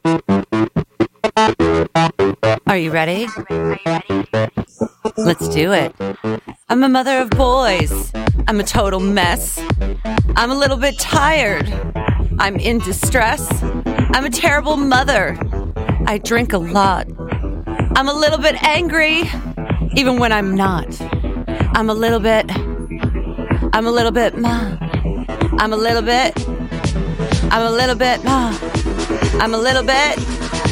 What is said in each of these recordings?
Are you ready? Let's do it. I'm a mother of boys. I'm a total mess. I'm a little bit tired. I'm in distress. I'm a terrible mother. I drink a lot. I'm a little bit angry, even when I'm not. I'm a little bit ma. I'm a little bit ma. I'm a little bit ma. I'm a little bit ma. I'm a little bit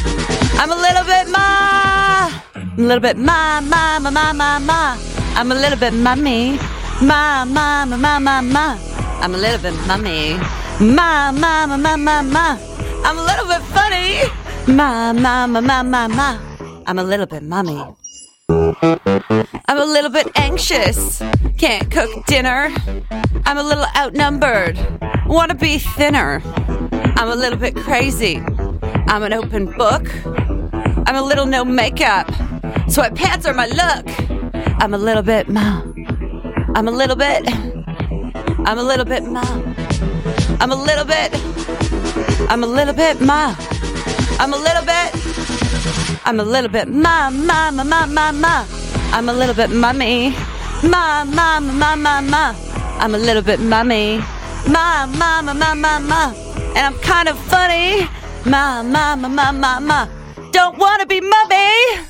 ma, ma. I'm a little bit mummy. Ma. I'm a little bit mummy. Ma. I'm a little bit funny. Ma. I'm a little bit mummy. I'm a little bit anxious. Can't cook dinner. I'm a little outnumbered. Wanna be thinner. I'm a little bit crazy. I'm an open book. I'm a little no makeup. Sweatpants are my look. I'm a little bit ma. I'm a little bit ma. I'm a little bit ma. I'm a little bit ma. I'm a little bit ma. I'm a little bit mummy. Ma. I'm a little bit mummy. Ma. And I'm kind of funny. Ma. Don't wanna be mummy.